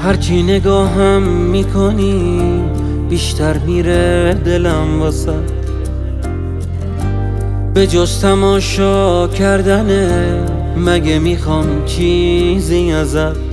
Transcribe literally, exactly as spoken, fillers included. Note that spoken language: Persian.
هرچی نگاهم میکنی بیشتر میره دلم واسه، به جز تماشا کردنه مگه میخوام چیزی ازت.